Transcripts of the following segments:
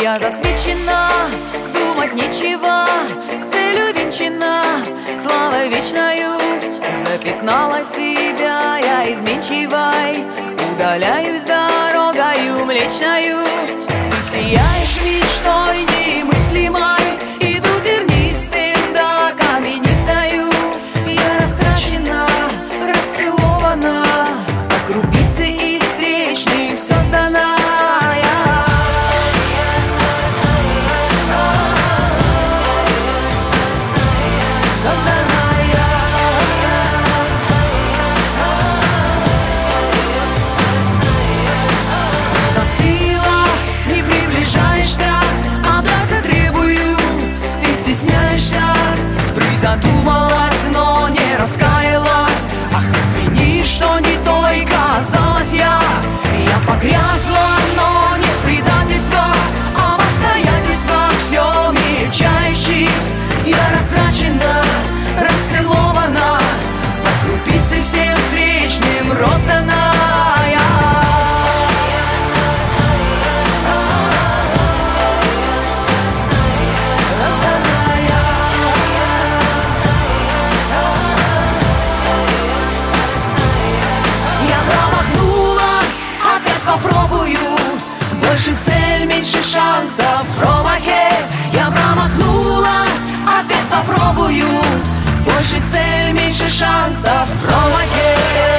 Я засвечена, думать нечего, целью венчана, славой вечною. Запятнала себя я изменчивой, удаляюсь дорогою млечною. Ты сияешь мечтой немыслимой, иду тернистым до каменистою. Я растрачена, расцелована, как крупицы из встречных создана. Задумалась, но не раскаялась. Ах, извини, что не той казалась я. Я погрязла, но не в предательствах, а в обстоятельствах все мельчайших. Я растрачена, расцелована, по крупице всем встречным роздана. Попробую, больше цель, меньше шансов в промахе. Я промахнулась, опять попробую, больше цель, меньше шансов в промахе.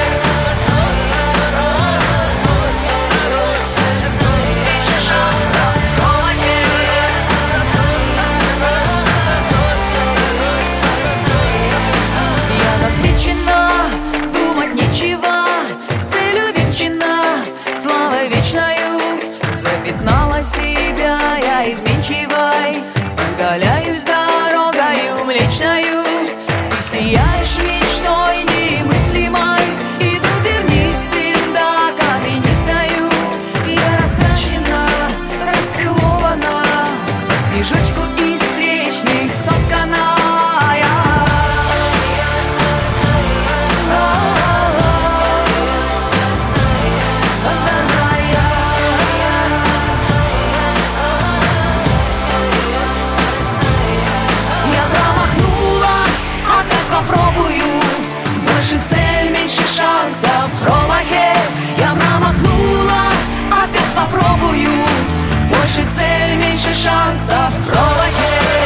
Я засвечена, думать нечего, целью венчана, славой вечною. Запятнала себя я изменчивой, удаляюсь дорогою млечною. Ты сияешь мечтой немыслимой, иду тернистым до каменистою. Я растрачена, расцелована, по стежочку из встречных соткана. Больше цель, меньше шансов в промахе. Я промахнулась, опять попробую, больше цель, меньше шансов в промахе.